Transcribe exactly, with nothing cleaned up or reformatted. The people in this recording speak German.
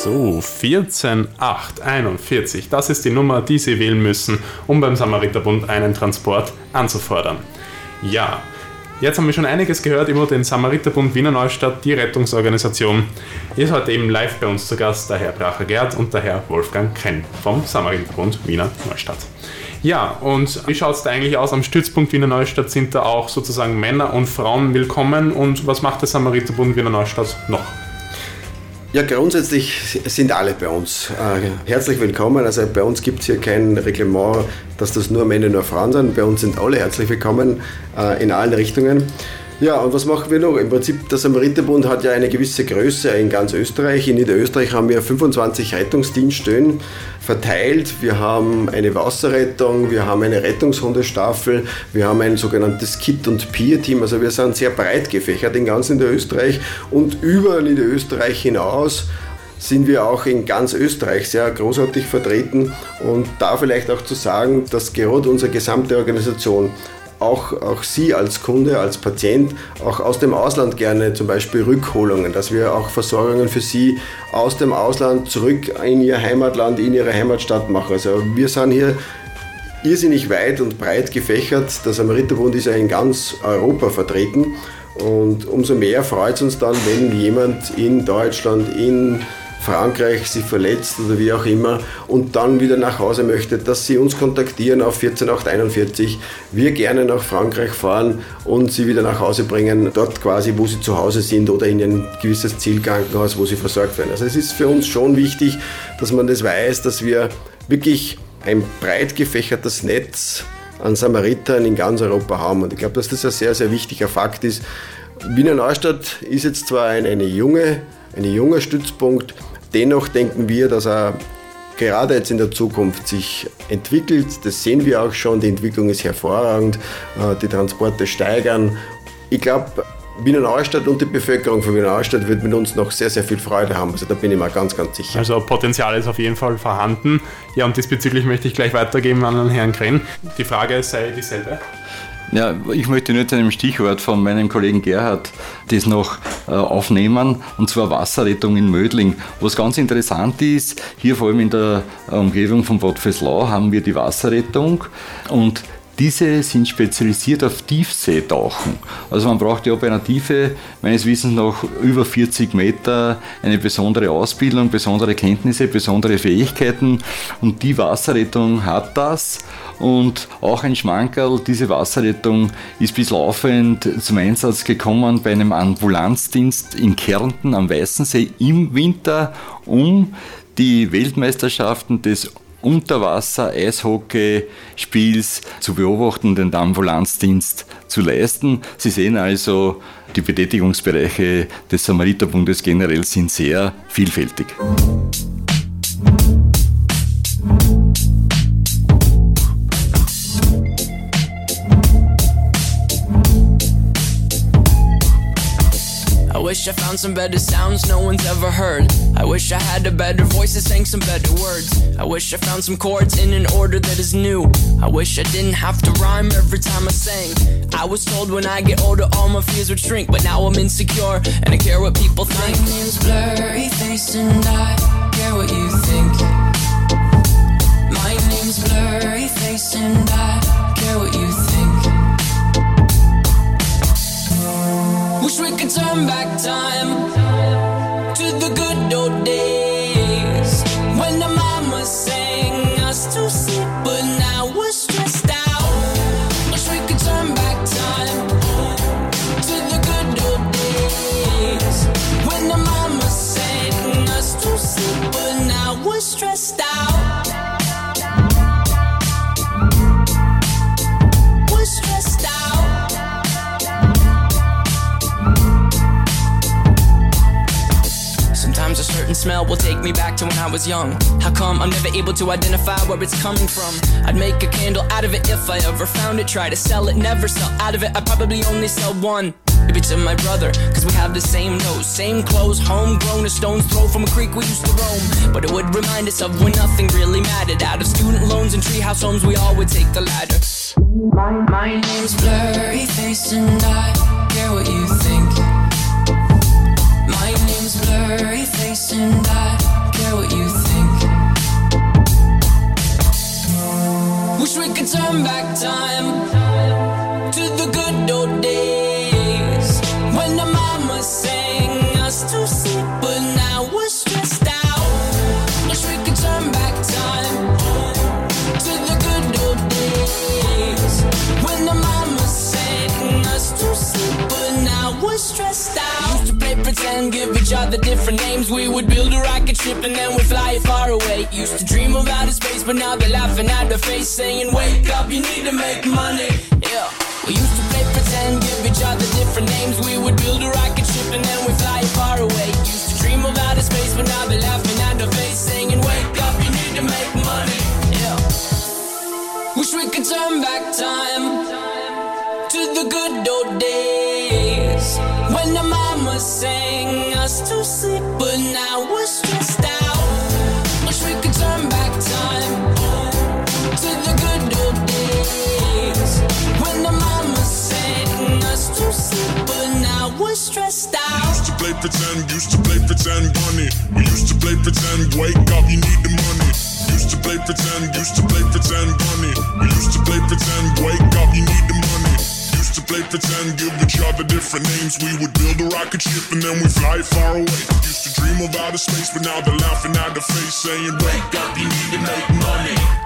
So, vierzehn acht einundvierzig, das ist die Nummer, die Sie wählen müssen, um beim Samariterbund einen Transport anzufordern. Ja, jetzt haben wir schon einiges gehört über den Samariterbund Wiener Neustadt, die Rettungsorganisation. Ist heute eben live bei uns zu Gast der Herr Bracher-Gerd und der Herr Wolfgang Krenn vom Samariterbund Wiener Neustadt. Ja, und wie schaut es da eigentlich aus? Am Stützpunkt Wiener Neustadt sind da auch sozusagen Männer und Frauen willkommen. Und was macht der Samariterbund Wiener Neustadt noch? Ja, grundsätzlich sind alle bei uns äh, herzlich willkommen. Also bei uns gibt es hier kein Reglement, dass das nur Männer, nur Frauen sind. Bei uns sind alle herzlich willkommen äh, in allen Richtungen. Ja, und was machen wir noch? Im Prinzip, der Samariterbund hat ja eine gewisse Größe in ganz Österreich. In Niederösterreich haben wir fünfundzwanzig Rettungsdienststellen verteilt. Wir haben eine Wasserrettung, wir haben eine Rettungshundestaffel, wir haben ein sogenanntes Kit- und Peer-Team. Also wir sind sehr breit gefächert in ganz Niederösterreich und über Niederösterreich hinaus sind wir auch in ganz Österreich sehr großartig vertreten. Und da vielleicht auch zu sagen, dass gerade unsere gesamte Organisation Auch, auch Sie als Kunde, als Patient, auch aus dem Ausland gerne zum Beispiel Rückholungen, dass wir auch Versorgungen für Sie aus dem Ausland zurück in Ihr Heimatland, in Ihre Heimatstadt machen. Also wir sind hier irrsinnig weit und breit gefächert. Der Samariterbund ist ja in ganz Europa vertreten und umso mehr freut es uns dann, wenn jemand in Deutschland, in Frankreich sich verletzt oder wie auch immer und dann wieder nach Hause möchte, dass Sie uns kontaktieren auf vierzehn acht einundvierzig. Wir gerne nach Frankreich fahren und Sie wieder nach Hause bringen, dort quasi, wo Sie zu Hause sind oder in ein gewisses Zielkrankenhaus, wo Sie versorgt werden. Also es ist für uns schon wichtig, dass man das weiß, dass wir wirklich ein breit gefächertes Netz an Samaritern in ganz Europa haben. Und ich glaube, dass das ein sehr, sehr wichtiger Fakt ist. Wiener Neustadt ist jetzt zwar ein, eine junge, ein junger Stützpunkt, dennoch denken wir, dass er gerade jetzt in der Zukunft sich entwickelt. Das sehen wir auch schon. Die Entwicklung ist hervorragend. Die Transporte steigern. Ich glaube, Wiener Neustadt und die Bevölkerung von Wiener Neustadt wird mit uns noch sehr, sehr viel Freude haben. Also da bin ich mir ganz, ganz sicher. Also Potenzial ist auf jeden Fall vorhanden. Ja, und diesbezüglich möchte ich gleich weitergeben an den Herrn Krenn. Die Frage sei dieselbe. Ja, ich möchte nur zu einem Stichwort von meinem Kollegen Gerhard das noch äh, aufnehmen, und zwar Wasserrettung in Mödling. Was ganz interessant ist, hier vor allem in der Umgebung von Bad Vöslau haben wir die Wasserrettung und diese sind spezialisiert auf Tiefseetauchen. Also man braucht ja bei einer Tiefe meines Wissens noch über vierzig Meter eine besondere Ausbildung, besondere Kenntnisse, besondere Fähigkeiten und die Wasserrettung hat das. Und auch ein Schmankerl, diese Wasserrettung ist bis laufend zum Einsatz gekommen bei einem Ambulanzdienst in Kärnten am Weißensee im Winter, um die Weltmeisterschaften des Unterwasser-Eishockeyspiels zu beobachten und den Ambulanzdienst zu leisten. Sie sehen also, die Betätigungsbereiche des Samariterbundes generell sind sehr vielfältig. I wish I found some better sounds no one's ever heard. I wish I had a better voice that sang some better words. I wish I found some chords in an order that is new. I wish I didn't have to rhyme every time I sang. I was told when I get older all my fears would shrink, but now I'm insecure and I care what people think. My name's Blurry Face and I care what you think. My name's Blurry Face and I care what you think. Wish we could turn back time to the good old days when the mama sang us to sleep, but now we're stressed out. Wish we could turn back time to the good old days when the mama sang us to sleep, but now we're stressed out. We're stressed out. Sometimes a certain smell will take me back to when I was young. How come I'm never able to identify where it's coming from? I'd make a candle out of it if I ever found it. Try to sell it, never sell out of it. I'd probably only sell one. Maybe to my brother, cause we have the same nose, same clothes, homegrown, a stone's throw from a creek we used to roam. But it would remind us of when nothing really mattered. Out of student loans and treehouse homes, we all would take the ladder. My, my name's Blurry Face and I care what you think. My name's Blurry Face and I care what you think. Wish we could turn back time to the good old days when the mama sang us to sleep, but now we're stressed out. Wish we could turn back time to the good old days when the mama sang us to sleep, but now we're stressed out. Used to play pretend, give each other different names. We would build a rocket ship and then we'd fly far away. Used to dream of outer space, but now they're laughing at the face, saying wake up, you need to make money. Yeah. We used to play pretend, give each other different names. We would build a rocket ship and then we'd fly far away. Used to dream of outer space, but now they're laughing at the face, saying wake up, you need to make money. Yeah. Wish we could turn back time to the good old days when the mama sang us to sleep, but now we're stressed out. Wish we could turn back time to the good old days when the mama sang us to sleep, but now we're stressed out. Used to play pretend, used to play pretend, bunny. We used to play pretend, wake up, you need the money. Used to play pretend, used to play pretend, bunny. We used to play pretend, wake up, you need the money. Used to play pretend, give each other different names. We would build a rocket ship and then we fly far away. Used to dream of outer space, but now they're laughing at the face, saying wake up, you need to make money.